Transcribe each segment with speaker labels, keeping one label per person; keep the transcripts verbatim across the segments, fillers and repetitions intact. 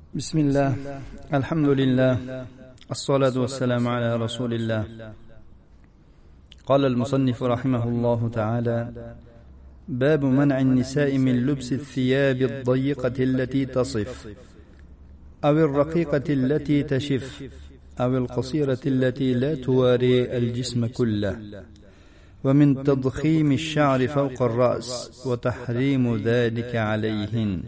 Speaker 1: بسم الله الحمد لله الصلاة والسلام على رسول الله. قال المصنف رحمه الله تعالى: باب منع النساء من لبس الثياب الضيقة التي تصف أو الرقيقة التي تشف أو القصيرة التي لا تواري الجسم كله، ومن تضخيم الشعر فوق الرأس وتحريم ذلك عليهن.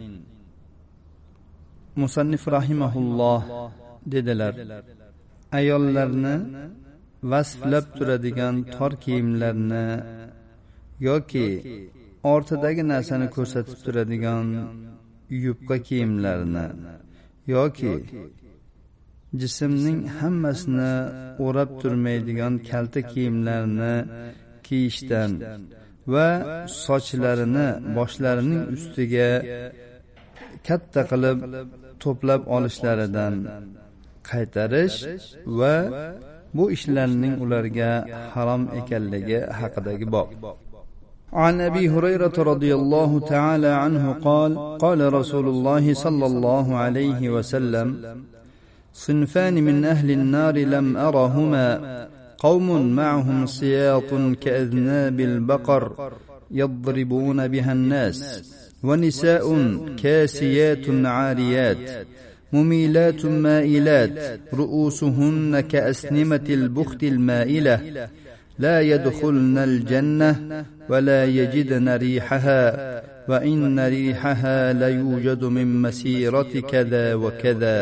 Speaker 1: Musannif rahimahulloh dedilar: ayollarni vasflab turadigan tor kiyimlarni yoki ortidagi narsani ko'rsatib turadigan yupqa kiyimlarni yoki jismning hammasini o'rab turmaydigan kalta kiyimlarni kiyishdan va sochlarini boshlarining ustiga katta qilib to'plab olishlaridan qaytarish va bu ishlarning ularga harom ekanligi haqidagi bob. عن أبي هريرة رضي الله تعالى عنه قال: قال رسول الله صلى الله عليه وسلم: صنفان من أهل النار لم أرهما، قوم معهم سياط كأذناب البقر يضربون بها الناس، ونساء كاسيات عاريات مميلات مائلات رؤوسهن كأسنمة البخت المائلة، لا يدخلن الجنة ولا يجدن ريحها، وإن ريحها ليوجد من مسيرة كذا وكذا.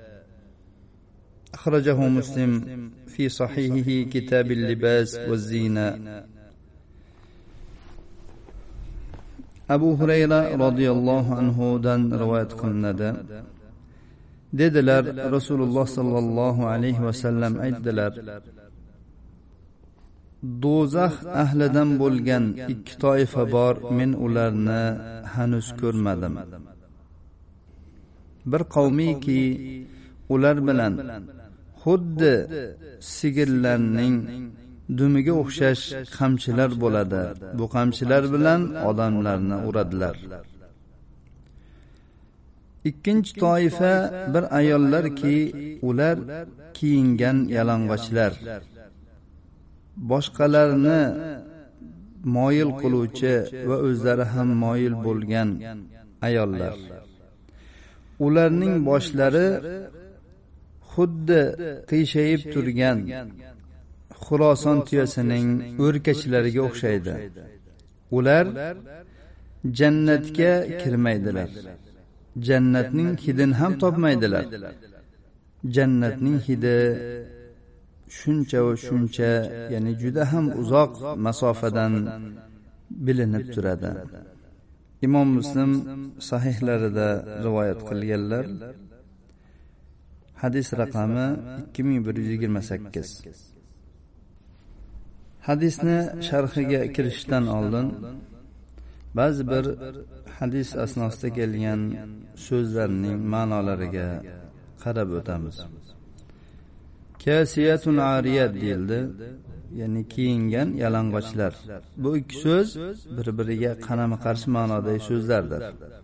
Speaker 1: أخرجه مسلم في صحيحه كتاب اللباس والزينة. Abu Hurayra radhiyallohu anhu dan rivoyat qilinadi. Dedilar, Rasululloh sallallohu alayhi va sallam aytdilar: do'zax ahlidan bo'lgan ikki toifa bor, men ularni hanuz ko'rmadim. Bir qavmiki ular bilan xuddi sigirlarning dumiga o'xshash qamchilar bo'ladi. Bu qamchilar bilan odamlarni uradilar. Ikkinchi toifa bir ayollarki, ular kiyingan yalang'ochlar, boshqalarni moyil qiluvchi va o'zlari ham moyil bo'lgan ayollar. Ularning boshlari xuddi qiyshayib turgan Xuroson tuyasining o'rkachlariga o'xshaydi. Ular jannatga kirmaydilar. Jannatning hidini ham topmaydilar. Jannatning hidi shuncha va shuncha, ya'ni juda ham uzoq masofadan bilinib turadi. Imom Muslim sahihlarida rivoyat qilganlar. Hadis raqami ikki ming bir yuz yigirma sakkiz. Hadisni sharhiga kirishdan oldin ba'zi bir hadis asnosida kelgan so'zlarning ma'nolariga qarab o'tamiz. Kasiyatun ariyat deyildi, ya'ni kiyingan yalang'ochlar. Bu ikki so'z bir-biriga qarama-qarshi ma'nodagi so'zlardir.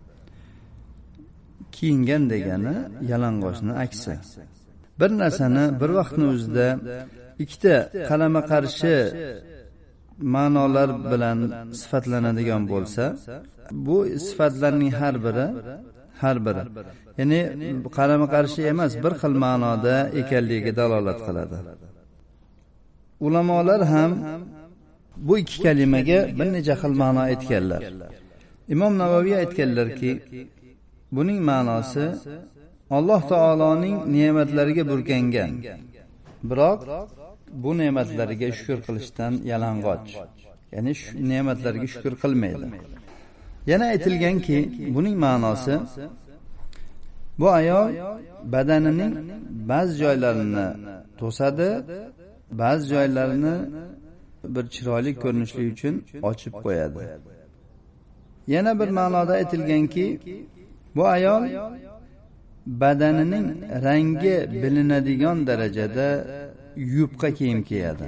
Speaker 1: Kiyingan degani yalang'ochni aksi. Bir narsani bir vaqtning o'zida ikkita qarama-qarshi ma'nolar bilan sifatlanadigan bo'lsa, bu sifatlarning har biri har biri ya'ni qarama-qarshi emas, bir xil ma'noda ekanligiga dalolat qiladi. Ulamolar ham bu ikki kalimaga bir necha xil ma'no aytganlar. Imom Navoiy aytganlarki, buning ma'nosi Alloh taoloning ne'matlariga burkangan, biroq bu ne'matlariga shukr qilishdan yalang'och, ya'ni shu ne'matlarga shukr qilmaydi. Yana aytilganki, buning ma'nosi bu ayol badanining ba'zi joylarini to'sadi, ba'zi joylarini bir chiroyli ko'rinishlik uchun ochib qo'yadi. Yana bir ma'noda aytilganki, bu ayol badanining rangi bilinadigan darajada yupqa kiyim kiyadi.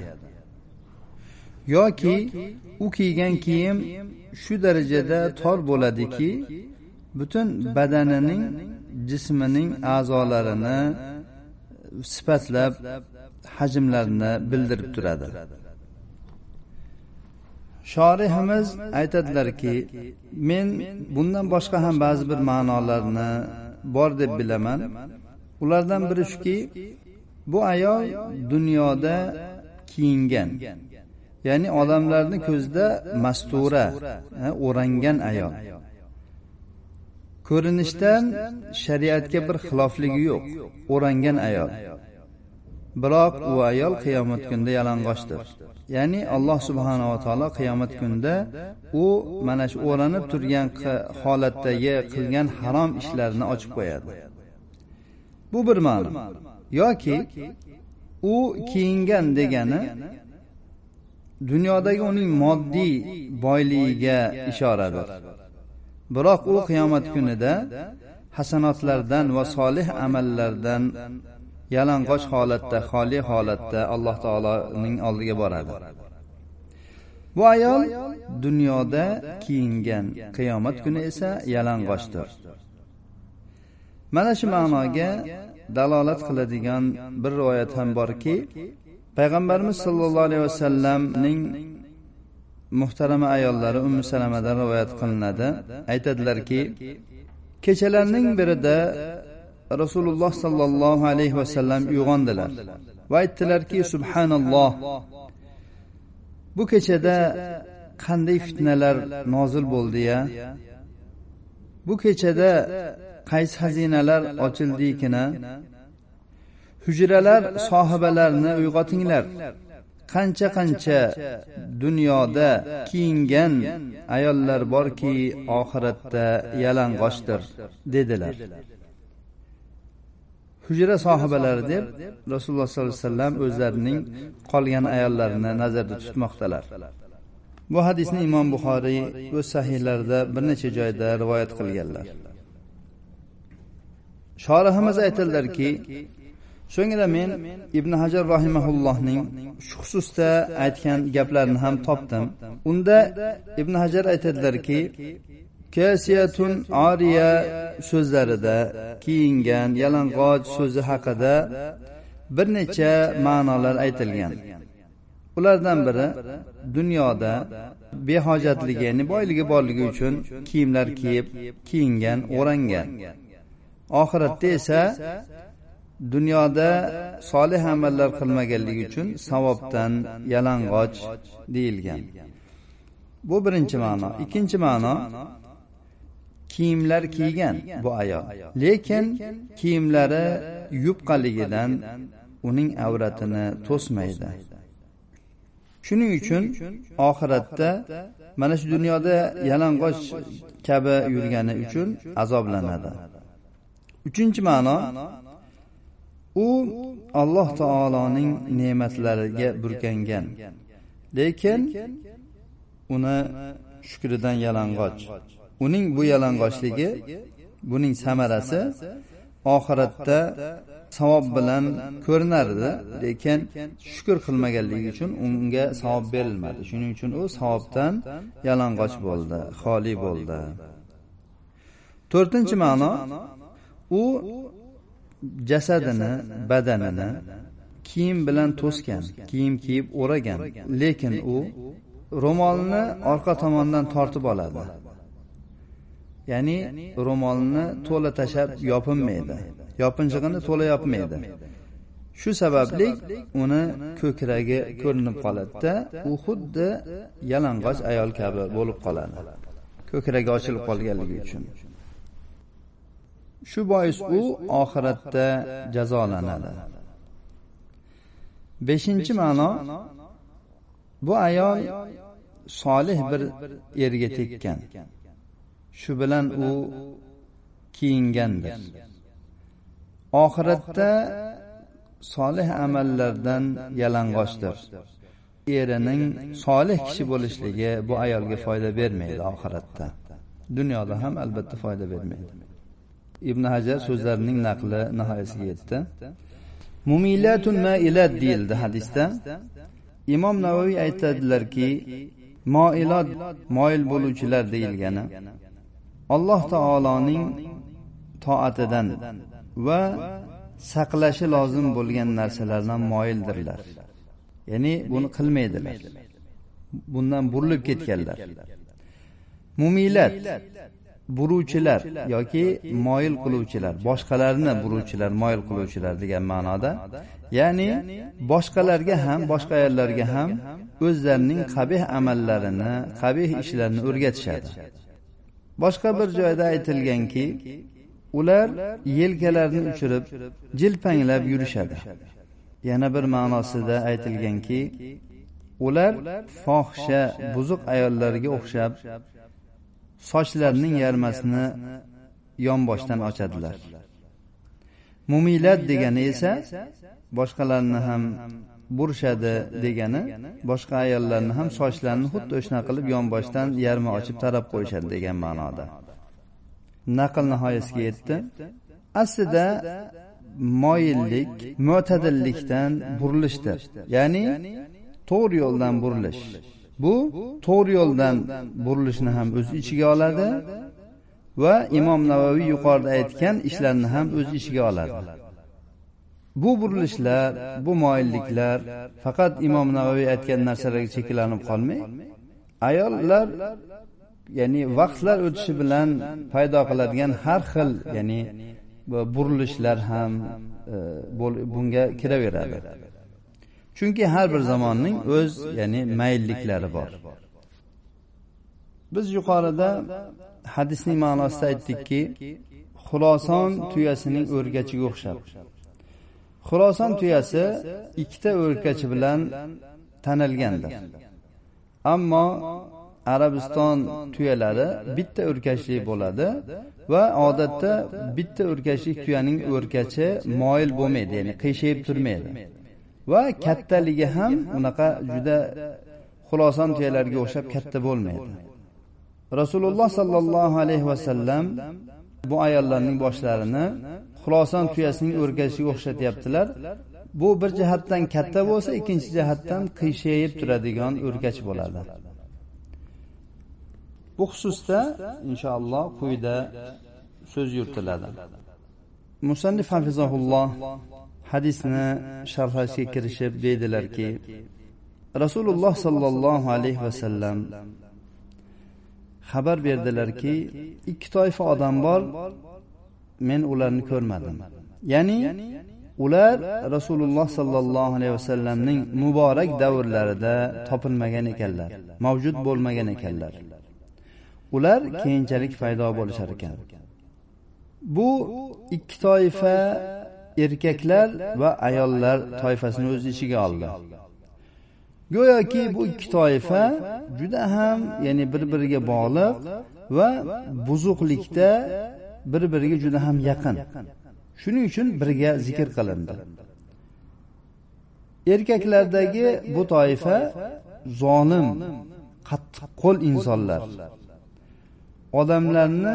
Speaker 1: Yoki u kiygan kiyim shu darajada tor bo'ladiki, butun badanining jismining a'zolarini sifatlab hajmlarini bildirib turadi. Shorihimiz aytadilarki, men bundan boshqa ham ba'zi bir ma'nolarni bor deb bilaman. Ulardan biri shuki, bu ayol dunyoda kiyingan, ya'ni odamlarning ko'zida mastura, o'rangan ayol. Ko'rinishdan shariatga bir xilofligi yo'q, o'rangan ayol. Biroq u ayol qiyomat kunida yalang'ochdir. Ya'ni Alloh subhanahu va taolo qiyomat kunida u mana shu o'ranib turgan holatdagi qilgan harom ishlarini ochib qo'yadi. Bu bir ma'no. Yoki u kiyingan degani dunyodagi uning moddiy boyligiga ishoradir. Biroq u qiyomat kunida hasanotlardan va solih amallardan yalang'och holatda, xoli holatda Alloh taoloning oldiga boradi. Bu ayol dunyoda kiyingan, qiyomat kuni esa yalang'ochdir. Mana shu ma'noga dalolat qiladigan bir rivoyat ham borki, Payg'ambarimiz sollallohu alayhi vasallamning muhtarama ayollari Ummu Salamadan rivoyat qilinadi. Aytadilarki, kechalarning birida Rasululloh sallallohu alayhi vasallam uyg'ondilar va aytdilarki, subhanalloh, bu kechada qanday fitnalar nozil bo'ldi-ya? Bu kechada qaysi xazinalar ochildikina? Hujralar sohibalarni uyg'otinglar. Qancha-qancha dunyoda kiyingan ayollar borki, oxiratda yalang'ochdir dedilar. Hujra sohibalari deb Rasululloh sollallohu alayhi vasallam o'zlarining qolgan ayollarini nazarda tutmoqdalar. Bu hadisni Imom Buxoriy o'z sahihlarida bir necha joyda rivoyat qilganlar. Shorihimiz aytadilarki, so'ngra men Ibn Hajar rahimahullohning shu xususda aytgan gaplarini ham topdim. Unda Ibn Hajar aytadilarki, kasiyatun ariya so'zlarida kiyingan, yalang'och so'zi haqida bir necha ma'nolar aytilgan. Ulardan biri dunyoda behojatligi, ya'ni boyligi borligi uchun kiyimlar kiyib, kiyingan, o'rangan. Oxiratda esa dunyoda solih amallar qilmaganligi uchun savobdan yalang'och deyilgan. Bu birinchi ma'no. Ikkinchi ma'no, kiyimlar kiygan bu ayol, lekin kiyimlari yupqaligidan uning avratini to'smaydi. Shuning uchun oxiratda mana shu dunyoda yalang'och kabi yurgani uchun azoblanadi. Uchinchi ma'no, u Alloh taoloning ne'matlariga burkangan, lekin uni shukridan yalang'och. Uning bu yalang'ochligi, buning samarasi oxiratda savob bilan ko'rinardi, lekin shukr qilmaganligi uchun unga savob berilmadi. Shuning uchun u savobdan yalang'och bo'ldi, xoli bo'ldi. To'rtinchi ma'no, u jasadini, badanini kiyim bilan to'sgan, kiyim kiyib o'ragan, lekin u ro'molni orqa tomondan tortib oladi. Ya'ni ro'molni to'la tashab yopinmaydi. Yopinchig'ini to'la yopmaydi. Shu sababli uni ko'kragi ko'rinib qoladi-da, u xuddi yalang'och ayol kabi bo'lib qoladi. Ko'kragi ochilib qolganligi uchun. Shu bois u oxiratda jazolanadi. Beshinchi ma'no, bu ayol solih bir erga tekkan. Shu bilan u kiyingandir. Oxiratda solih amallardan yalang'ochdir. Erining solih kishi bo'lishligi bu ayolga foyda bermaydi oxiratda. Dunyoda ham albatta foyda bermaydi. Ibn Hajar so'zlarining naqli nihoyasiga yetdi. Mumilatun mailat deyildi hadisda. Imom Navoiy aytadilarki, moilot, moil bo'luvchilar deyilgani Alloh taoloning toatidan va saqlashi lozim bo'lgan narsalardan moyildirlar. Ya'ni buni qilmaydilar. Bundan burilib ketganlar. Mumilat buruvchilar yoki moyil qiluvchilar, boshqalarni buruvchilar, moyil qiluvchilar degan ma'noda, ya'ni boshqalarga ham, boshqa ayollarga ham o'zlarining qabih amallarini, qabih ishlarini o'rgatishadi. Boshqa bir joyda aytilganki, ular yelkalarini uchirib, jilpanglab yurishadi. Yana bir ma'nosida aytilganki, ular fohisha, buzuq ayollarga o'xshab sochlarining yarmasini yonboshdan ochadilar. Mumilat degani esa boshqalarni ham burishadi degani, boshqa ayollarni ham sochlarini xuddi o'shna qilib yonboshdan yarmi ochib tarab qo'yishadi degan ma'noda. Naql nihoyasiga yetdi. Aslida moyillik mo'tadillikdan burilishdir. Ya'ni to'g'ri yo'ldan burilish. Bu to'g'ri yo'ldan burilishni ham o'z ichiga oladi va Imom Navaviy yuqorida aytgan ishlarni ham o'z ichiga oladi. Bu burilishlar, bu moyilliklar faqat Imom Navaviy aytgan narsalarga cheklanib qolmay, ayollar ya'ni vaqtlar o'tishi bilan paydo qiladigan har xil, ya'ni burilishlar ham bunga kiraveradi. Chunki har bir zamonning o'z, ya'ni mayilliklari bor. Biz yuqorida hadisning ma'nosida aytdikki, Xuloson tuyasining o'rgachiga o'xshab. Xuloson tuyasi ikkita o'rkachi bilan tanilgandir. Ammo Arabiston tuyalari bitta o'rkachli bo'ladi va odatda bitta o'rkachli tuyaning o'rkachi moyil bo'lmaydi, ya'ni qiyshayib turmaydi. Va kattaligi ham unaqa juda Xuloson tuyalarga o'xshab katta bo'lmaydi. Rasululloh sallallohu alayhi va sallam bu ayollarning boshlarini Xuloson tuyasining o'rkachiga o'xshatyaptilar. Bu bir jihatdan katta bo'lsa, ikkinchi jihatdan qiyshayib turadigan o'rkach bo'ladi. Bu xususda inshaalloh quyida so'z yuritiladi. Musannif hafizahulloh hadisni sharhlashga kirishib deydilarki, Rasululloh sallallohu alayhi va sallam xabar berdilarki, ikki toifa odam bor, men ularni ko'rmadim. Ya'ni ular Rasululloh sallallohu alayhi va sallamning muborak davrlarida topilmagan ekanlar, mavjud bo'lmagan ekanlar. Ular keyinchalik paydo bo'lishar ekan. Bu ikki toifa erkaklar va ayollar toifasini o'z ichiga oldi. Go'yoki bu ikki toifa juda ham, ya'ni bir-biriga bog'liq va buzuqlikda bir-biriga juda ham yaqin. Shuning uchun birga zikr qilindi. Erkaklardagi bu toifa zolim, qattiq qo'l insonlar. Odamlarni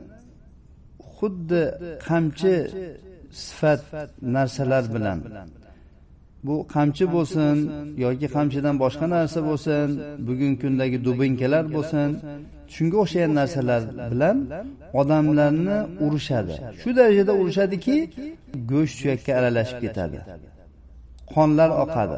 Speaker 1: xuddi qamchi sifat narsalar bilan, bu qamchi bo'lsin yoki qamchidan boshqa narsa bo'lsin, bugungi kundagi dubinkalar bo'lsin, shunga o'xshagan narsalar bilan odamlarni urishadi. Shu darajada urishadiki, go'sht suyakka aralashib ketadi. Qonlar oqadi.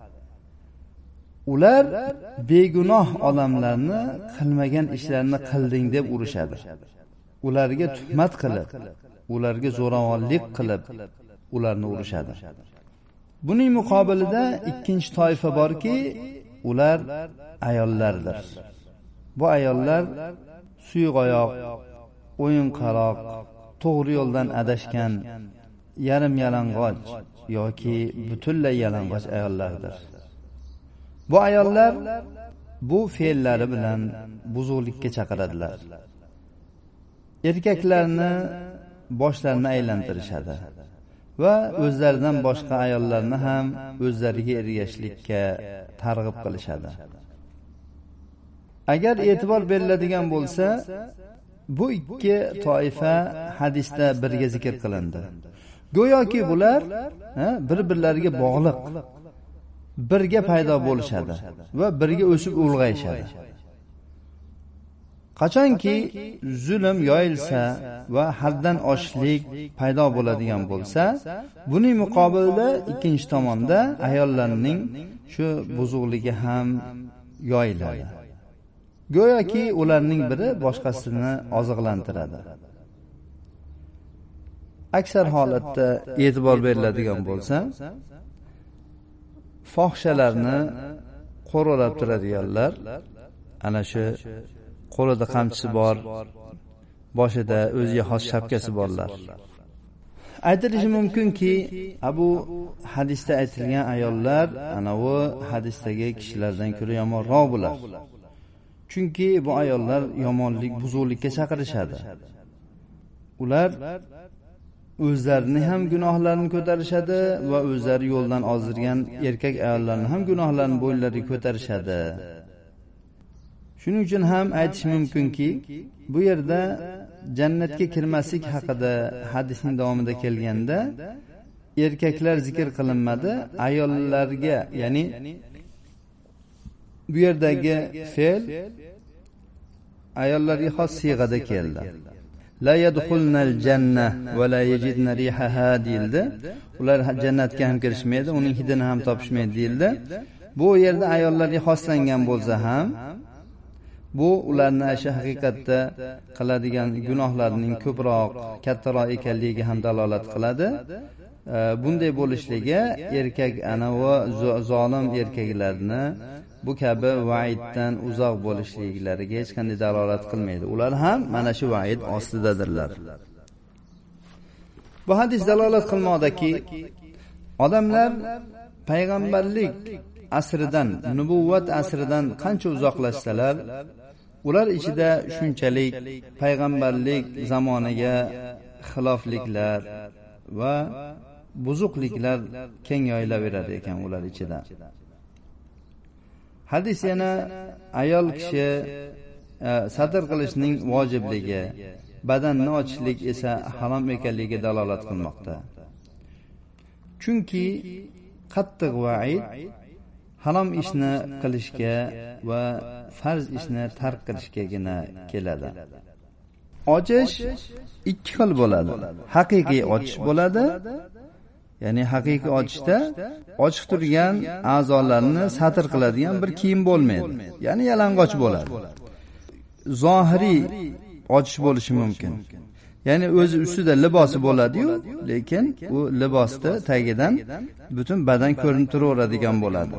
Speaker 1: Ular begunoh odamlarni qilmagan ishlarni qilding deb urishadi. Ularga tuhmat qilib, ularga zo'ravonlik qilib, ularni urishadi. Buning muqobilida ikkinchi toifa borki, ular ayollardir. Bu ayollar suyuqoyoq, o'yinqaroq, to'g'ri yo'ldan adashgan, yarim yalang'och yoki butunlay yalang'och ayollardir. Bu ayollar bu fe'llari bilan buzuqlikka chaqiradilar. Erkaklarni boshlarini aylantirishadi va o'zlaridan boshqa ayollarni ham o'zlariga ergashishlikka targ'ib qilishadi. Agar e'tibor beriladigan bo'lsa, bu ikki toifa hadisda birga zikr qilindi. Go'yoki bular bir-birlariga bog'liq, birga paydo bo'lishadi va birga o'sib ulg'ayishadi. Qachonki zulm yoyilsa va haddan oshishlik paydo bo'ladigan bo'lsa, buning muqobilida ikkinchi tomonda ayollarning shu buzuqligi ham yoyiladi. Go'yoki ularning biri boshqasini oziqlantiradi. Aksar holatda e'tibor beriladigan bo'lsa, fohishalarni qo'rolab turadiganlar, ana shu qo'lida qamchisi bor, boshida o'ziga xos shapkasi borlar. Aytilishi mumkinki, bu hadisda aytilgan ayollar ana u hadisdagi kishilardan ko'ra yomonroq bo'lar. Chunki bu ayollar yomonlik, buzuqlikka chaqirishadi. Ular o'zlarini ham gunohlarini ko'tarishadi va o'zlari yo'ldan ozdirgan erkak ayollarni ham gunohlarini bo'ynlariga ko'tarishadi. Shuning uchun ham aytish mumkinki, bu yerda jannatga kirmaslik haqida hadisning davomida kelganda erkaklar zikr qilinmadi, ayollarga, ya'ni bu yerdagi fe'l ayollarga xos siyg'ada keldi. La yadkhulnal janna va la yajidna rihaha deyildi. Ular jannatga ham kirishmaydi, uning hidini ham topishmaydi deyildi. Bu yerda ayollarga xoslangan bo'lsa ham, bu ularning asha haqiqatda qiladigan gunohlarining ko'proq, kattaroq ekanligiga ham dalolat qiladi. Bunday bo'lishligi erkak ana va zolim erkaklarni bu kabi vaiddan uzoq bo'lishliklariga hech qanday dalolat qilmaydi. Ular ham mana shu vaid ostidadirlar. Bu hadis dalolat qilmoqdaki, odamlar payg'ambarlik asridan, nubuvvat asridan qancha uzoqlashsalar, ular ichida shunchalik payg'ambarlik zamoniga xilofliklar va buzuqliklar keng yoyilaveradi ekan ular ichida. Hadis yana ayol kishi satr qilishning vojibligi, badanni ochishlik esa harom ekanligiga dalolat qilmoqda. Chunki qattiq va'id harom ishni qilishga va farz ishni tark qilishgagina keladi. Ochish ikki xil bo'ladi. Haqiqiy ochish bo'ladi. Ya'ni haqiqiy ochishda ochiq turgan a'zolarni satr qiladigan bir kiyim bo'lmaydi. Ya'ni yalang'och bo'ladi. Zohiriy ochish bo'lishi mumkin. Ya'ni o'zi ustida libosi bo'ladi-yu, lekin u libosda tagidan butun badan ko'rinib turaveradigan bo'ladi.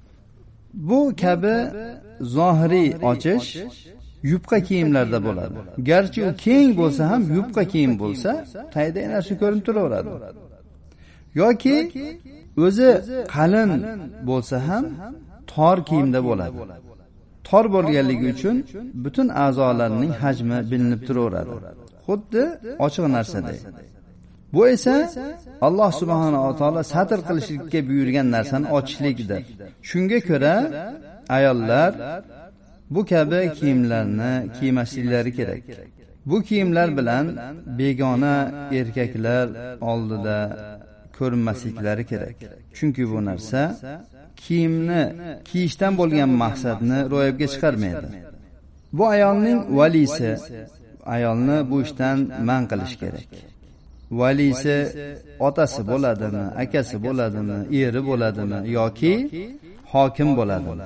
Speaker 1: Bu kabi zohiriy ochish yupqa kiyimlarda bo'ladi. Garchi u keng bo'lsa ham yupqa kiyim bo'lsa, tagida narsa ko'rinib turaveradi. Yoki o'zi qalin bo'lsa ham tor kiyimda bo'ladi. Tor bo'lganligi uchun butun a'zolarning hajmi bilinib turaveradi. Xuddi ochiq narsadek. Bu esa Alloh subhanahu va taolo satr qilishlikka buyurgan narsani ochishlikdir. Shunga ko'ra ayollar bu kabi kiyimlarni kiymasliklari kerak. Bu kiyimlar bilan begona erkaklar oldida ko'rinmasliklari kerak. Chunki bu narsa kiyimni kiyishdan bo'lgan maqsadni ro'yobga chiqarmaydi. Bu ayolning valisi ayolni bu ishdan man qilish kerak. Valisi otasi bo'ladimi, akasi bo'ladimi, eri bo'ladimi yoki hokim bo'ladimi?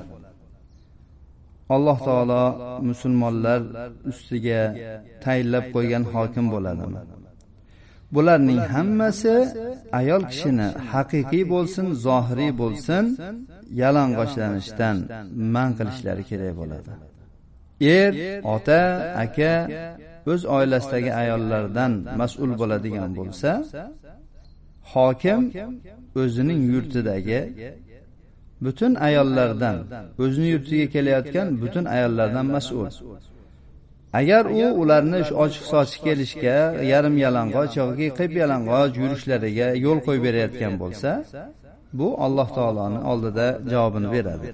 Speaker 1: Alloh taolo musulmonlar ustiga tayinlab qo'ygan hokim bo'ladimi? Bularning hammasi ayol kishini haqiqiy bo'lsin, zohiriy bo'lsin, yalang'ochlanishdan man qilishlari kerak bo'ladi. Er, ota, aka o'z oilasidagi ayollardan mas'ul bo'ladigan bo'lsa, hokim o'zining yurtidagi butun ayollardan, o'zining yurtiga kelayotgan butun ayollardan mas'ul. Agar u ularni ochiq sochiq kelishga, yarim yalang'och yoki qip yalang'och yurishlariga yo'l qo'yib berayotgan bo'lsa, bu Alloh taoloning oldida javobini beradi.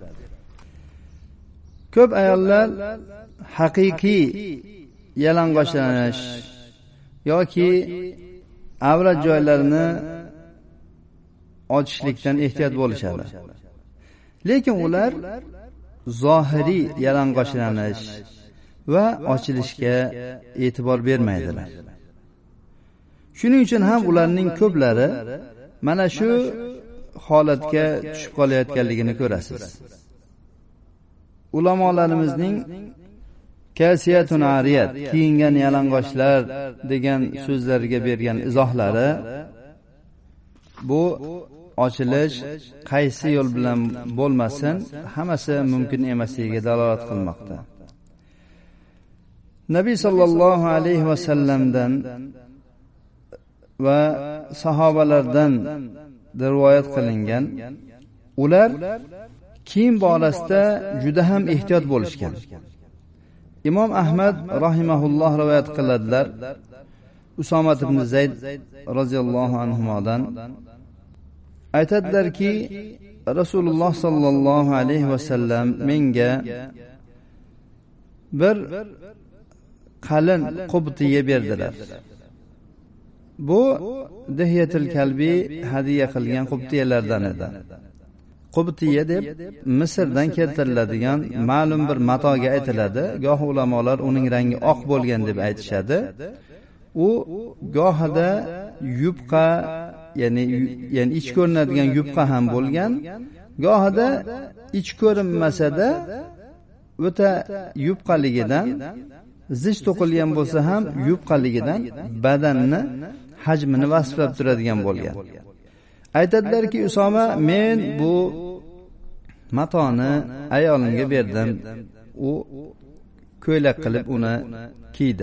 Speaker 1: Ko'p ayollar haqiqiy yalang'ochlanish yoki avrat joylarini ochishlikdan ehtiyot bo'lishadi. Lekin ular zohiriy yalang'ochlanish va ochilishga e'tibor bermaydilar. Shuning uchun ham ularning ko'plari mana shu holatga tushib qolayotganligini ko'rasiz. Ulamolarimizning kasiyatun ariyat, kiyingan yalang'ochlar degan so'zlarga bergan izohlari bu ochilish qaysi yo'l bilan bo'lmasin, hammasi mumkin emasligiga dalolat qilmoqda. Nabiy sallallohu alayhi va sallamdan va sahobalardan rivoyat qilingan, ular kiyim borasida juda ham ehtiyot bo'lishgan. Imom Ahmad rahimahulloh rivoyat qiladilar, Usama ibn Zayd roziyallohu anhudan aytadilarki, Rasululloh sallallohu alayhi va sallam menga bir qalin qubtiya berdilar. Bu Dihyatul Kalbi hadiya qilgan qubtiyalardan edi. Qubtiya deb Misrdan keltiriladigan ma'lum bir matoga aytiladi. Goh ulamolar uning rangi oq bo'lgan deb aytishadi. U gohida yupqa, ya'ni ya'ni ich ko'rinadigan yupqa ham bo'lgan, gohida ich ko'rinmasa-da o'ta yupqaligidan, zich to'qilgan bo'lsa ham yupqaligidan badanni hajmini vasflab turadigan bo'lgan. Aytadilarki, Usoma, men bu matoni ayolimga berdim. U ko'ylak qilib uni kiydi.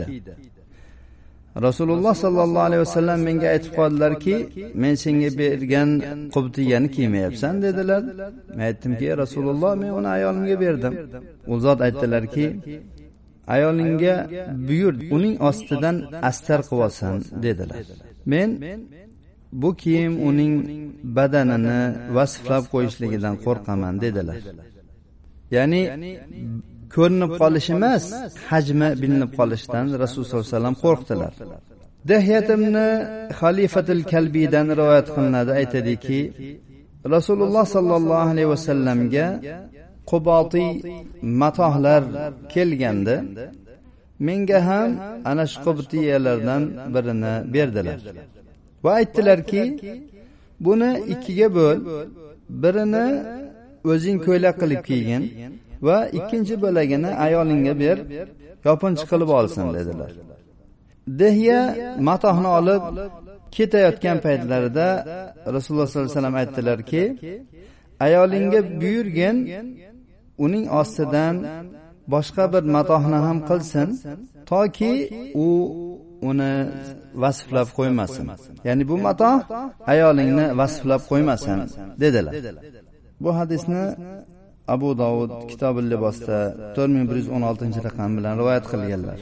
Speaker 1: Rasululloh sallallohu alayhi vasallam menga aytib qoldilarki, men senga bergan qubtiyani kiymayapsan dedilar. Men aytdimki, Rasululloh, men uni ayolimga berdim. U zot aytdilarki, ayolingga buyur, uning ostidan astar qilib olsin dedilar. Men bu kiyim uning badanini vasflab qo'yishligidan qo'rqaman dedilar. Ya'ni ko'rinib qolish emas, hajmi bilinib qolishidan Rasululloh sollallohu alayhi vasallam qo'rqdilar. Dihyat ibn Khalifatul Kalbidan rivoyat qilinadi, aytadiki, Rasululloh sallallohu alayhi vasallamga quboti matohlar kelganda menga ham ana shu qubtiyalardan birini berdilar. Va aytdilarki, buni ikkiga bo'l, birini o'zing ko'ylak qilib kiygin va ikkinchi bo'lagini ayolingga ber, yopinchi qilib olsin dedilar. Dihya matohni olib ketayotgan paytlarida Rasululloh sollallohu alayhi vasallam aytdilarki, ayolingga buyurgin, uning ostidan boshqa bir matohni ham qilsin, toki u uni vasflab qo'ymasin. Ya'ni bu matoh ayolingni vasflab qo'ymasin dedilar. Bu hadisni Abu Davud Kitobul Libosda to'rt ming bir yuz o'n oltinchi raqam bilan rivoyat qilganlar.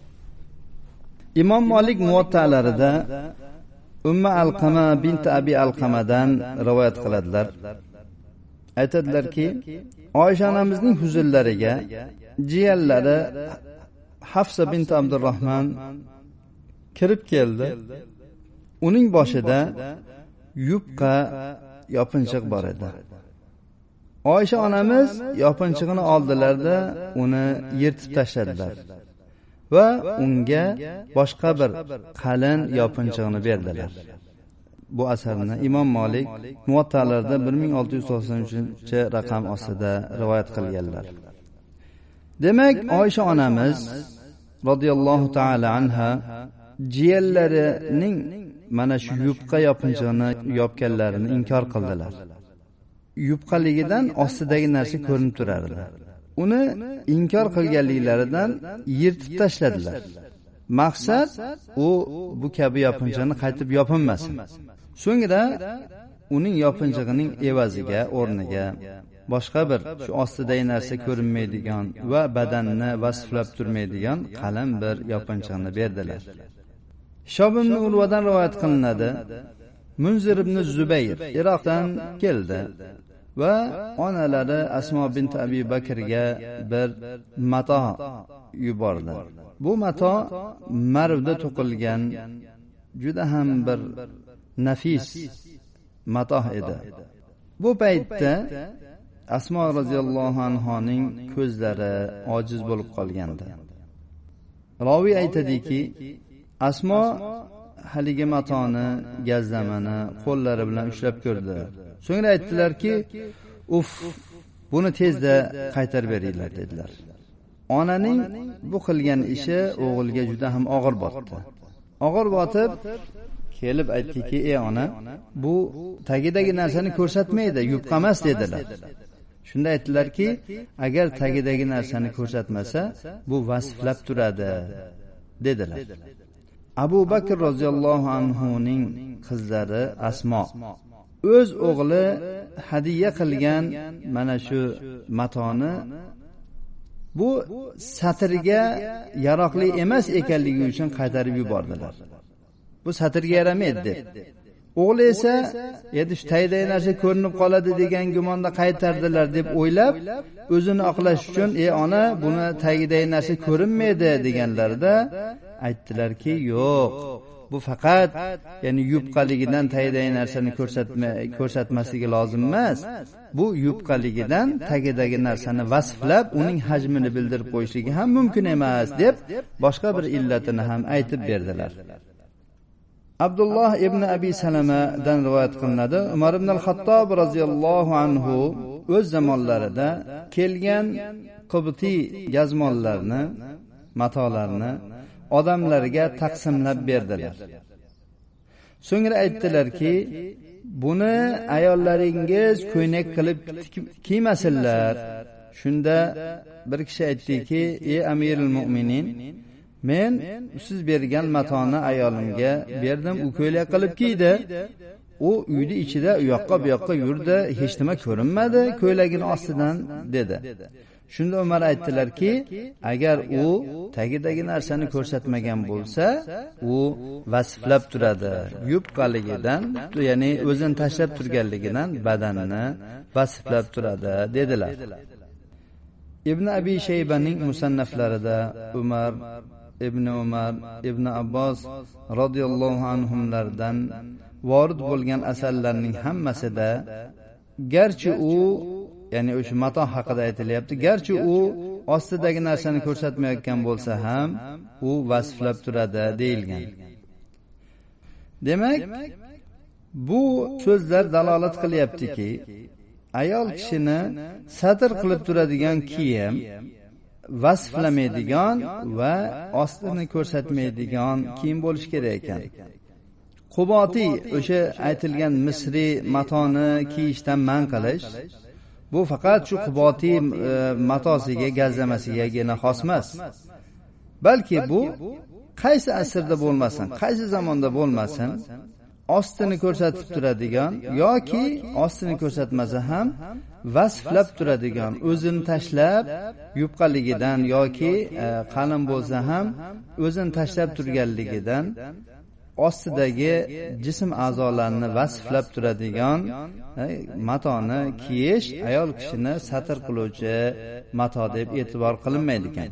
Speaker 1: Imom Malik Muvattalarida Umma Alqama bint Abi Alqamadan rivoyat qiladilar. Aytadilarki, Oysha onamizning huzurlariga jiyanlari Hafsa bint Abdurrahman kirib keldi. Uning boshida yupqa yopinchiq bor edi. Oysha onamiz yopinchiqni oldilarda uni yirtib tashladilar va unga boshqa bir qalin yopinchiqni berdilar. Bu asarni Imom Malik Muvattalarda bir ming olti yuz to'qson uchinchi raqam ostida rivoyat qilganlar. Demak, Oysha onamiz radhiyallohu ta'ala anha jiyanlarining mana shu yupqa yopinchiqni yopganlarini inkor qildilar. Yupqaligidan ostidagi narsa ko'rinib turardi. Uni inkor qilganliklaridan yirtib tashladilar. Maqsad u bu kabi yopinchiqni qaytib yopinmasin. So'ngra uning yopinchig'ining evaziga, o'rniga boshqa bir shu ostidagi narsa ko'rinmaydigan va badanni vasflab turmaydigan qalin bir yopinchiqni berdilar. Shob ibn Urvadan rivoyat qilinadi. Munzir ibn Zubayr Iroqdan keldi va onalari Asmo bint Abi Bakrga bir mato yubordi. Bu mato marvda to'qilgan juda ham bir nafis mato edi. Bu paytda Asmo roziyallohu anhoning ko'zlari ojiz bo'lib qolgandi. Ravi aytadiki, Asmo haligi matoni, gazlamani qo'llari bilan ushlab ko'rdi. So'ngra aytdilarki, "Uf, buni tezda qaytarib beringlar" dedilar. Onaning bu qilgan ishi o'g'ilga juda ham og'ir botdi. Og'ir botib kelib aytdiki, "Ey ona, bu tagidagi narsani ko'rsatmaydi, yupqa emas" dedilar. Shunda aytdilarki, agar tagidagi narsani ko'rsatmasa, bu vasflab turadi dedilar. Abu Bakr roziyallohu anhuning qizlari Asmo o'z o'g'li hadiya qilgan mana shu matoni bu satrga yaroqli emas ekanligi uchun qaytarib yubordilar. Bu satrga yaramaydi deb. O'g'li esa, "Endi shu taydagi narsa ko'rinib qoladi" degan gumonda qaytardilar deb o'ylab, o'zini oqlash uchun, "Ey ona, buni tagidagi narsa ko'rinmaydi" deganlarida aytdilarki, "Yo'q, bu faqat ya'ni yupqaligidan tagidagi narsani ko'rsatma ko'rsatmasligi lozim emas. Bu yupqaligidan tagidagi narsani vasflab, uning hajmini bildirib qo'yishligi ham mumkin emas" deb boshqa bir illatini ham aytib berdilar. Abdulloh ibn Abi Salamadan rivoyat qilinadi. Umar ibn al-Xattob roziyallohu anhu o'z zamonlarida kelgan qibti gazmonlarni, matolarni odamlarga taqsimlab berdilar. So'ngra aytdilarki, "Buni ayollaringiz ko'ynak qilib kiymasinlar." Shunda bir kishi aytdiki, "Ey Amirul Mu'minin, men siz bergan matoni ayolimga berdim, u ko'ylak qilib kiydi. U uyni ichida u yoqqa bu yoqqa yurdi, hech nima ko'rinmadi ko'ylagini ostidan" dedi. Shunda Umar aytdilarki, agar u tagidagi narsani ko'rsatmagan bo'lsa, u vasflab turadi. Yupqaligidan, ya'ni o'zini tashlab turganligidan badanini vasflab turadi dedilar. Ibn Abi Shaybaning musannaflarida Umar ibn Umar ibn Abbos radhiyallohu anhumlardan vorid bo'lgan asarlarning hammasida garchi u, ya'ni o'sha mato haqida aytilyapti, garchi u ostidagi narsani ko'rsatmayotgan bo'lsa ham, u vasflab turadi deyilgan. Demak, bu so'zlar dalolat qilyaptiki, ayol kishini satr qilib turadigan kiyim vasflamaydigan va ostini ko'rsatmaydigan kiyim bo'lishi kerak ekan. Quboti, o'sha aytilgan misri matoni kiyishdan man qilish, bu faqat shu quboti e, matosiga, gazlamasigagina xos emas. Balki bu qaysi asrda bo'lmasin, qaysi zamonda bo'lmasin, ostini ko'rsatib turadigan yoki ostini ko'rsatmasa ham vasflab turadigan, o'zini tashlab yupqaligidan yoki e, qalin bo'lsa ham o'zini tashlab turganligidan ostidagi jism a'zolarini vasflab turadigan e, matoni kiyish ayol kishini satr qiluvchi mato deb e'tibor qilinmaydi ekan.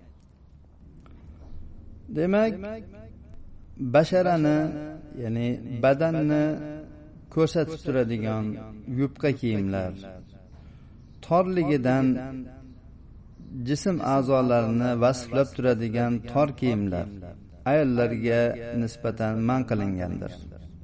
Speaker 1: Demak, basharani, ya'ni badanni ko'rsatib turadigan yupqa kiyimlar, torligidan jism a'zolarini vasflab turadigan tor kiyimlar ayollarga nisbatan man qilingandir.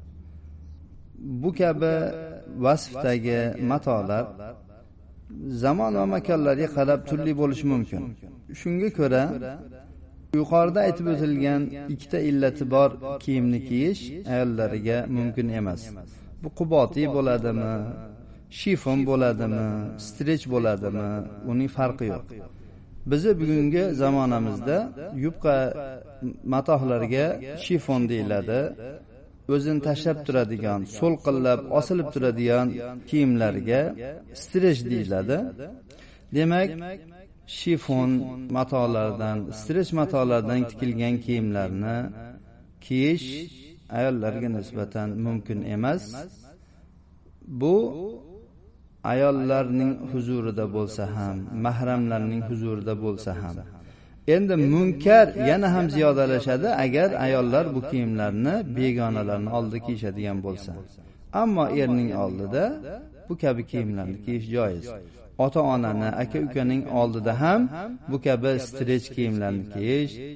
Speaker 1: Bu kabi vasfdagi matolar zamon va makonlarga qarab turli bo'lishi mumkin. Shunga ko'ra yuqorida aytib o'tilgan ikkita illati bor kiyimni kiyish ayollariga mumkin emas. Bu quboti bo'ladimi, shifon bo'ladimi, strech bo'ladimi, uning farqi yo'q. Bizi bugungi zamonamizda yupqa matohlarga shifon deyiladi. O'zini tashlab turadigan, so'lqillab, osilib turadigan kiyimlarga strech deyiladi. Demak, shifon matolardan, strech matolardan tikilgan kiyimlarni kiyish ayollarga nisbatan mumkin emas. Bu ayollarning huzurida bo'lsa ham, mahramlarning huzurida bo'lsa ham. Endi munkar yana ham ziyodalashadi agar ayollar bu kiyimlarni begonalarning oldida kiyishadigan bo'lsa. Ammo erning oldida bu kabi kiyimlarni kiyish joiz. Ota-onani, aka-ukaning oldida ham bu kabi strech kiyimlarni kiyish,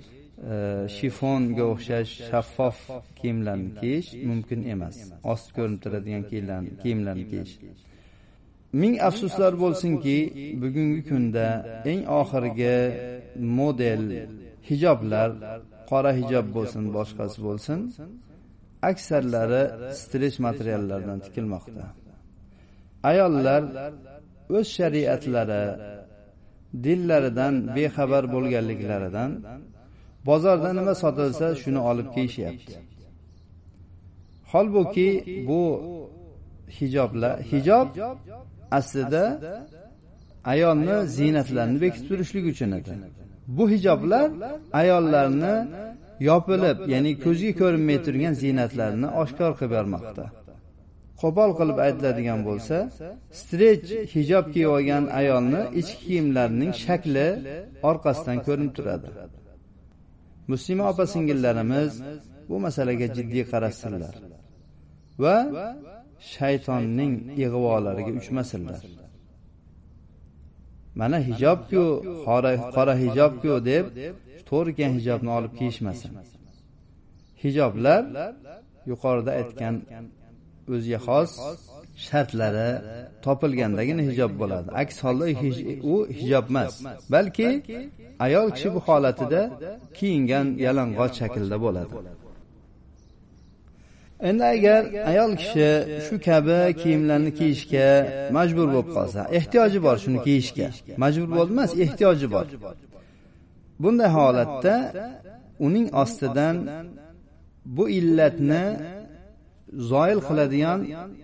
Speaker 1: shifonga o'xshash shaffof kiyimlarni kiyish mumkin emas. Osti ko'rinib turadigan kiyimlarni kiyish. Ming afsuslar bo'lsinki, bugungi kunda eng oxirgi model hijoblar, qora hijob bo'lsin, boshqasi bo'lsin, aksarlari strech materiallardan tikilmoqda. Ayollar o'z shariatlari, dinlaridan bexabar bo'lganliklaridan bozorda nima sotilsa shuni olib kiyishyapti. Holbuki bu hijoblar, hijob aslida ayolni ziynatlarini bekitib turishlik uchun edi. Bu hijoblar ayollarni yopilib, ya'ni ko'zga ko'rinmay turgan ziynatlarini oshkor qilib bermoqda. Qo'pol qilib aytiladigan bo'lsa, strech hijob kiyib olgan ayolni ichki kiyimlarining shakli orqasidan ko'rinib turadi. Muslima opa-singillarimiz bu masalaga jiddiy qarashsinlar va shaytonning ig'volariga uchmasinlar. Mana hijob-ku, qora qora hijob-ku deb to'g'rigan hijobni olib kiyishmasin. Hijoblar yuqorida aytgan o'ziga xos shartlari topilgandagina hijob bo'ladi. Aks holda u hijob emas, balki ayol kishi bu holatida kiyingan yalang'och shaklda bo'ladi. Endi agar ayol kishi shu kabi kiyimlarni kiyishga majbur bo'lib qolsa, ehtiyoji bor shuni kiyishga. Majbur bo'lmas, ehtiyoji bor. Bunday holatda uning ostidan bu illatni zoil qiladigan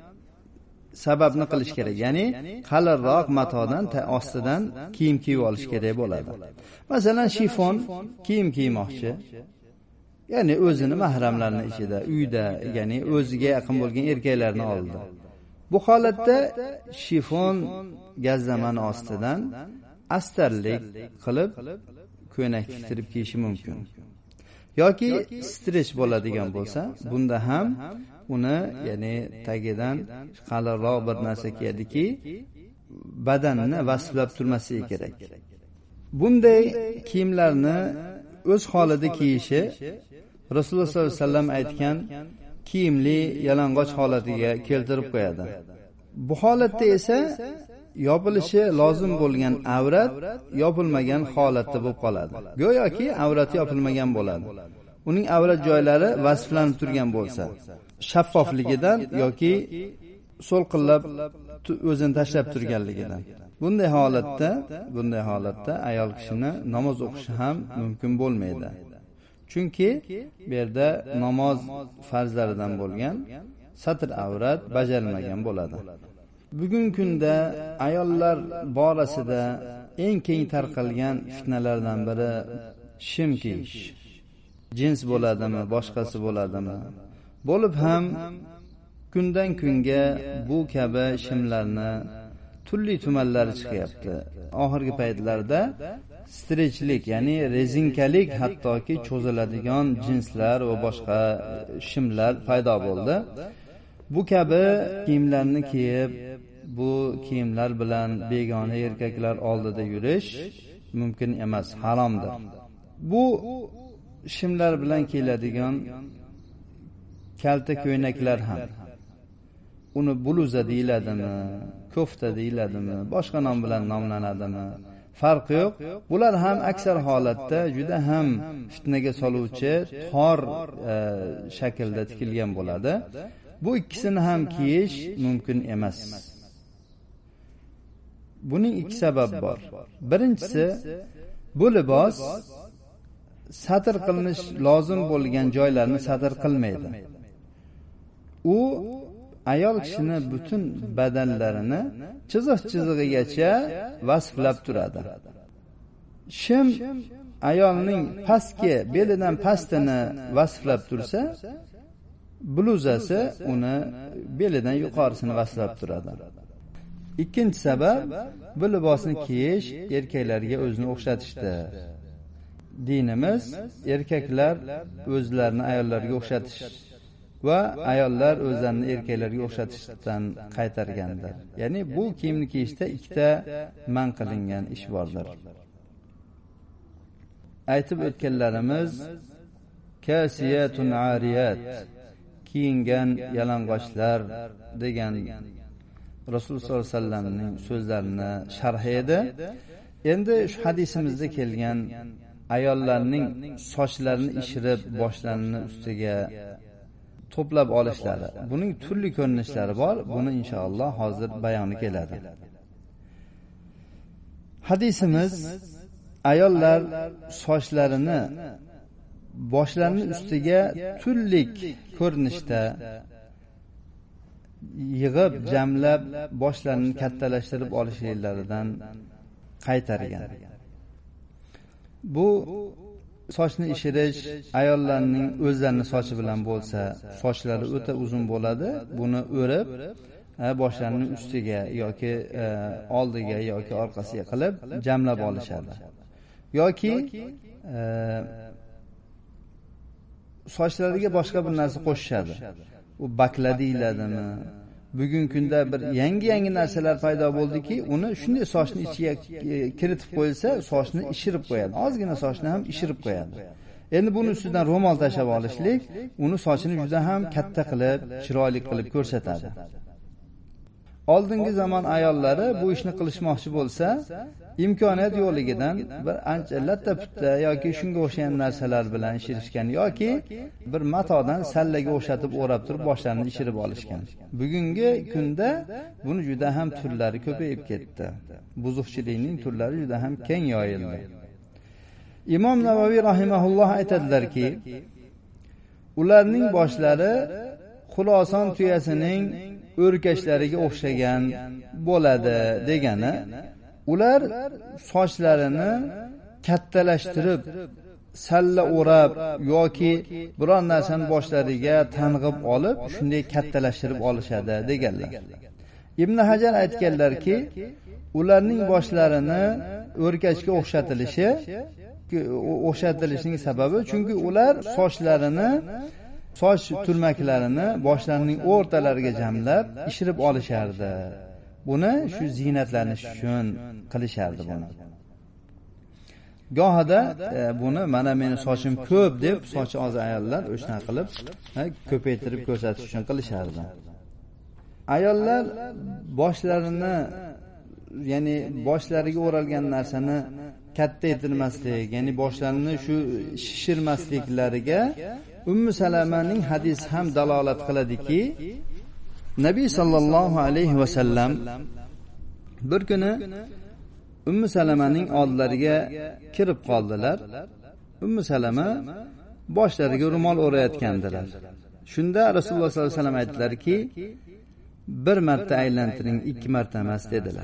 Speaker 1: sababni qilish kerak. Ya'ni qalinroq matodan ostidan kiyim kiyib olish kerak bo'ladi. Masalan, shifon kiyim kiymoqchi. Ya'ni o'zini mahramlarning ichida, uyda, ya'ni o'ziga yaqin bo'lgan erkaklarni oldi. Bu holatda shifon gazlamani ostidan astarlik qilib ko'ylak tiktirib kiyishi mumkin. Yoki strech bo'ladigan bo'lsa, bunda ham uni, ya'ni tagidan qalinroq bir narsa kiyadiki, badanni vasflab turmasligi kerak. Bunday kiyimlarni o'z holida kiyishi Rasululloh sollallohu alayhi vasallam aytgan kiyimli yalang'och holatiga keltirib qo'yadi. Bu holatda esa yopilishi lozim bo'lgan avrat yopilmagan holatda bo'lib qoladi. Go'yoki avrati yopilmagan bo'ladi. Uning avrat joylari vasflanib turgan bo'lsa, shaffofligidan yoki so'lqillab o'zini tashlab turganligidan. Bunday holatda, bunday holatda ayol kishini namoz o'qishi ham mumkin bo'lmaydi. Chunki bu yerda namoz farzlaridan bo'lgan satr avrat bajarilmagan bo'ladi. Bugungi kunda ayollar borasida eng keng tarqalgan fitnalardan biri shim kiyish. Jins bo'ladimi, boshqasi bo'ladimi? Bo'lib ham kundan kunga bu kabi shimlarni turli tumanlari chiqyapti. Oxirgi paytlarda strechlik, ya'ni rezinkalik, hattoki cho'ziladigan jinslar va boshqa shimlar paydo bo'ldi. Bu kabi kiyimlarni kiyib, bu kiyimlar bilan begona erkaklar oldida yurish mumkin emas, haromdir. Bu shimlar bilan kiyiladigan kalta ko'ylaklar ham, uni bluza deyiladimi, kofta deyiladimi, boshqa nom bilan nomlanadimi, farqi yo'q. Bular ham aksar holatda juda ham fitnaga soluvchi tor e, shaklda tikilgan bo'ladi. Bu ikkisini ham kiyish mumkin emas. Buning ikki sabab bor. Birinchisi, bu libos satr qilinish lozim bo'lgan joylarni satr qilmaydi. U ayol kishini butun badanlarini chiziq-chizig'igacha vasflab turadi. Shim ayolning pastki belidan pastini vasflab tursa, bluzasi uni belidan yuqorisini vasflab turadi. Ikkinchi sabab, bu libosni kiyish erkaklarga o'zini o'xshatishdi. Dinimiz erkaklar o'zlarini ayollarga o'xshatish va ayollar o'zlarini erkaklarga o'xshatishdan qaytargandir. Ya'ni bu kiyimni kiyishda ikkita man qilingan ish bordir. aytib o'tganlarimiz kasiyatun ariyat, kiyingan yalang'ochlar degan Rasululloh sollallohu alayhi vasallamning so'zlarini sharhi edi. Endi shu hadisimizda kelgan ayollarning sochlarini ishirib, boshlarini ustiga to'plab olishlari, buning turli ko'rinishlari bor. Buni inshaalloh hozir bayoni keladi. Hadisimiz ayollar sochlarini boshlarini ustiga turli ko'rinishda yig'ib, jamlab, boshlarini kattalashtirib olishlaridan qaytargan. Bu sochni ishirish ayollarning o'zlarining sochi bilan bo'lsa, sochlari o'ta uzun bo'ladi. Buni o'rib, boshlarining ustiga yoki oldiga yoki orqasiga qilib jamlab olishadi. Yoki sochlariga boshqa bir narsa qo'shishadi. U bakla deyiladimi? Bugungi kunda bir yangi-yangi narsalar paydo bo'ldiki, uni shunday sochni ichiga kiritib qo'yilsa, sochni ishirib qo'yadi. Ozgina sochni ham ishirib qo'yadi. Endi buni ustidan ro'mol tashab olishlik uni sochini juda ham katta qilib, chiroyli qilib ko'rsatadi. Oldingi zamon ayollari bu ishni qilishmoqchi bo'lsa, imkoniyat yo'qligidan bir ancha latta-putta yoki shunga o'xshagan narsalar bilan ishirishgan yoki bir matodan sallaga o'xshatib o'rab turib boshlarini ishirib olishgan. Bugungi kunda buni juda ham turlari ko'payib ketdi. Buzuqchilikning turlari juda ham keng yoyildi. Imom Navoiy rahimahulloh aytadilarki, ularning boshlari Xuloson tuyasining o'rkashlariga o'xshagan bo'ladi degani, ular sochlarini kattalashtirib, salla o'rab yoki biron narsani boshlariga tang'ib olib, shunday kattalashtirib olishadi deganlar. Ibn Hajar aytganlarki, ularning boshlarini o'rkachga o'xshatilishi o'xshatilishining sababi chunki ular sochlarini soch turmaklarini boshlarining o'rtalariga jamlab ishirib olishardi. Buni shu ziynatlanish uchun qilishardi buni. Gohida e, buni mana meni sochim ko'p deb sochi oz ayollar o'shna qilib ko'paytirib ko'rsatish uchun qilishardi. Ayollar boshlarini, ya'ni boshlariga o'ralgan narsani katta etilmaslik, ya'ni boshlarini shu shishirmasliklariga Ummu Salamaning hadisi ham dalolat qiladiki, Nabiy sallallohu alayhi va sallam bir kuni Ummu Salamaning oldilariga kirib qoldilar. Ummu Salama boshlariga ro'mol o'rayotgandilar. Shunda Rasululloh sollallohu alayhi vasallam aytdilarki, bir marta aylantiring, ikki marta emas dedilar.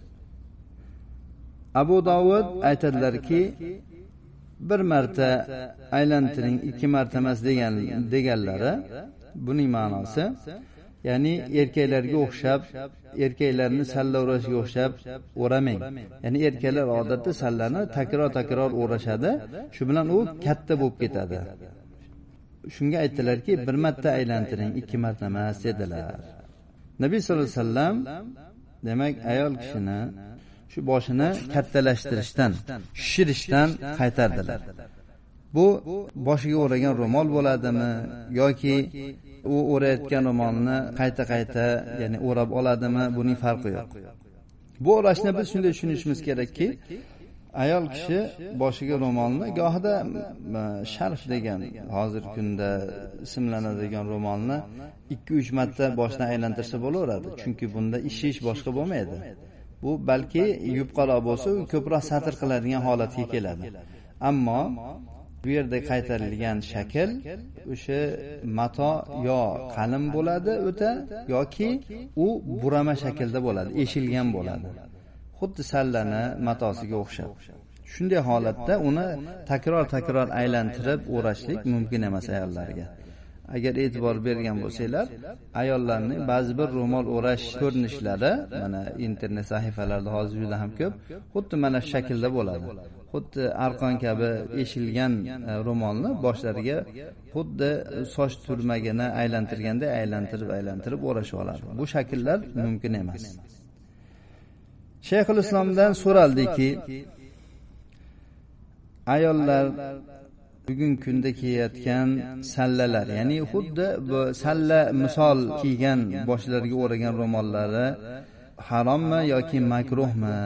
Speaker 1: Abu Dovud aytadilarki, bir marta aylantiring, ikki marta emas degan deganlari, buning ma'nosi ya'ni erkaklarga o'xshab, erkaklarni salla o'rashga o'xshab o'ramang. Ya'ni erkaklar odatda sallani takror-takror o'rashadi, shu bilan u katta bo'lib ketadi. Shunga aytdilarki, bir marta aylantiring, ikki marta emas dedilar. Nabiy sollallohu alayhi vasallam demak ayol kishini shu boshini kattalashtirishdan, shishirishdan qaytardilar. Bu boshiga o'ragan ro'mol bo'ladimi yoki u o'rayotgan ro'molni qayta-qayta, ya'ni o'rab oladimi, buning farqi yo'q. Bu o'rashni biz shunday tushunishimiz kerakki, ayol kishi boshiga ro'molni gohida sharf degan hozir kunda ismlanadigan ro'molni ikki uch marta boshdan aylantirsa bo'laveradi. Chunki bunda ishish boshqa bo'lmaydi. Bu balki yupqaroq bo'lsa, u ko'proq satr qiladigan holatga keladi. Ammo bu yerda qaytarilgan shakl o'sha mato yo qalin bo'ladi o'ta yoki u burama shaklda bo'ladi, eshilgan bo'ladi. Xuddi sallani matosiga o'xshab. Shunday holatda uni takror-takror aylantirib o'rashlik mumkin emas ayollarga. Agar e'tibor bergan bo'lsanglar, ayollarning ba'zi bir ro'mol o'rash ko'rinishlari mana internet sahifalarida hozir juda ham ko'p, xuddi mana shu shaklda bo'ladi. Xuddi arqon kabi eshilgan ro'molni boshlariga xuddi soch turmagini aylantirganda aylantirib-aylantirib o'rashib oladi. Bu shakllar mumkin emas. Shayxul Islomdan so'raldiki, ayollar bugungi kunda kiyayotgan sallalar, ya'ni xuddi bu salla misol kiygan boshlariga o'ragan ro'mollari harommi yoki makruhmi?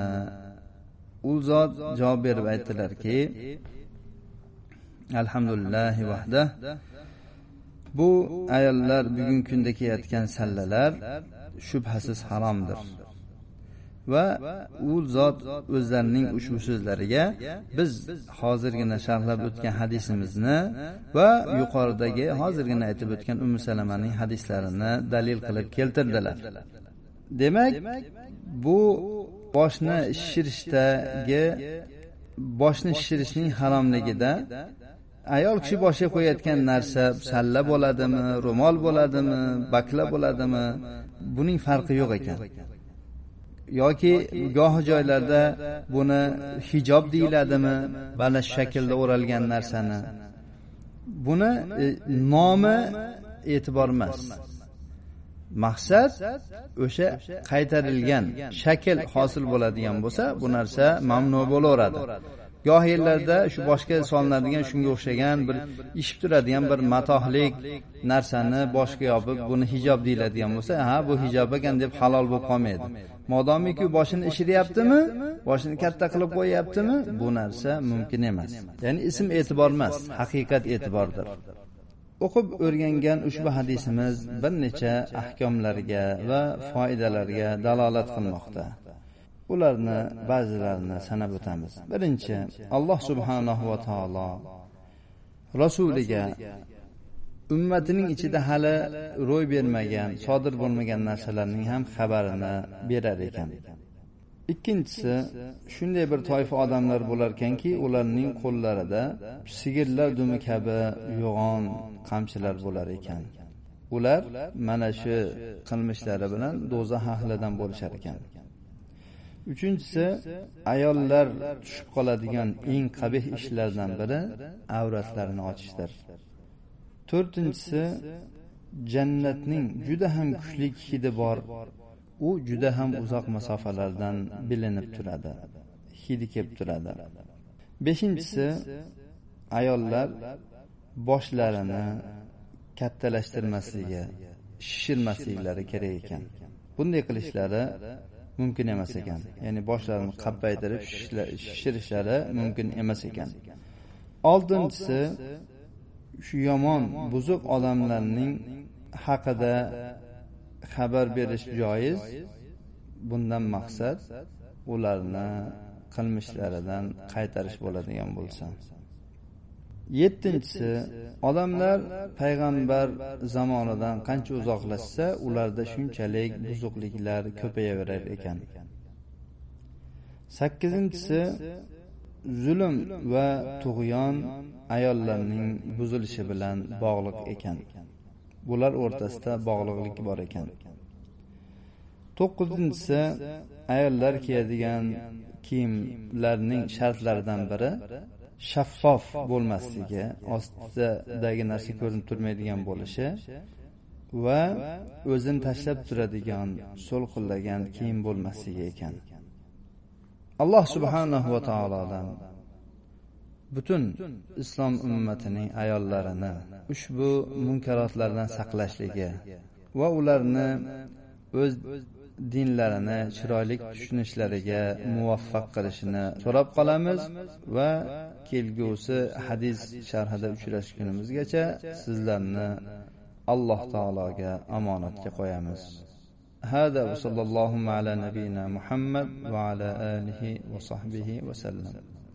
Speaker 1: U zot javob berib aytdilarki, alhamdulillahi vahda, bu ayollar bugungi kunda kiyayotgan sallalar shubhasiz haromdir. Va u zot o'zlarining ushbu so'zlariga biz hozirgina sharhlab o'tgan hadisimizni va yuqoridagi hozirgina aytib o'tgan Ummu Salamaning hadislarini dalil qilib keltirdilar. Demak, bu boshni shishirishdagi boshni shishirishning haromligida ayol kishi boshiga qo'yayotgan narsa salla bo'ladimi, ro'mol bo'ladimi, bakla bo'ladimi, buning farqi yo'q ekan. Yoki gohi joylarda buni hijob deyiladimi, mana shu shaklda o'ralgan narsani. Buni e, nomi e'tibor emas. Maqsad o'sha qaytarilgan shakl hosil bo'ladigan bo'lsa, bu narsa mamnu bo'laveradi. Goh yerlarda shu boshga solinadigan shunga o'xshagan bir ishib turadigan bir matohlik narsani boshga yopib, buni hijob deyiladigan bo'lsa, ha bu hijob ekan deb halol bo'lib qolmaydi. Modomiki boshini ishiryaptimi, boshini katta qilib qo'yaptimi, bu narsa mumkin emas. Ya'ni ism e'tibor emas, haqiqat e'tibordir. O'qib o'rgangan ushbu hadisimiz bir necha ahkomlarga va foydalarga dalolat qilmoqda. Ularni ba'zilarini sanab o'tamiz. Birinchi, Alloh subhanahu va taolo rasuliga ummatining ichida hali ro'y bermagan, sodir bo'lmagan narsalarning ham xabarini berar ekan. Ikkinchisi, shunday bir toifa odamlar bo'lar ekanki, ularning qo'llarida sigirlar dumi kabi yo'g'on qamchilar bo'lar ekan. Ular mana shu qilmishlari bilan do'zax ahlidan bo'lishar ekan. Uchinchisi, ayollar tushib qoladigan eng qabih ishlardan biri avratlarini ochishdir. To'rtinchisi, jannatning juda ham kuchli hidi bor. U juda ham uzoq masofalardan bilinib turadi. Hidi kelib turadi. Beshinchisi, ayollar boshlarini kattalashtirmasligi, shishirmasliklari kerak ekan. Bunday qilishlari mumkin emas ekan. Ya'ni boshlarini qappaytirib shishirishlari mumkin emas ekan. Oltinchisi, shu yomon, buzuq odamlarning haqida xabar berish joiz. Bundan maqsad ularni qilmishlaridan qaytarish bo'ladigan bo'lsa. Yettinchisi, odamlar payg'ambar zamonidan qancha uzoqlashsa, ularda shunchalik buzuqliklar ko'payaverar ekan. Sakkizinchisi, zulm va tug'yon ayollarning buzilishi bilan bog'liq ekan. Bular o'rtasida bog'liqlik bor ekan. To'qqizinchisi, ayollar kiyadigan kiyimlarning shartlaridan biri shaffof bo'lmasligi, ostidagi narsa ko'rinib turmaydigan bo'lishi va o'zini tashlab turadigan, so'lqillagan kiyim bo'lmasligi ekan. Alloh subhanahu va taolodan butun islom ummatining ayollarini ushbu munkarotlardan saqlashligi va ularni o'z dinlarini chiroyli tushunishlariga muvaffaq qilishini so'rab qolamiz va kelgusi hadis sharhida uchrashgunimizgacha sizlarni Alloh taologa omonatga qo'yamiz. Hada va sallallohu ala nabiyina Muhammad va ala alihi va sahbihi va sallam.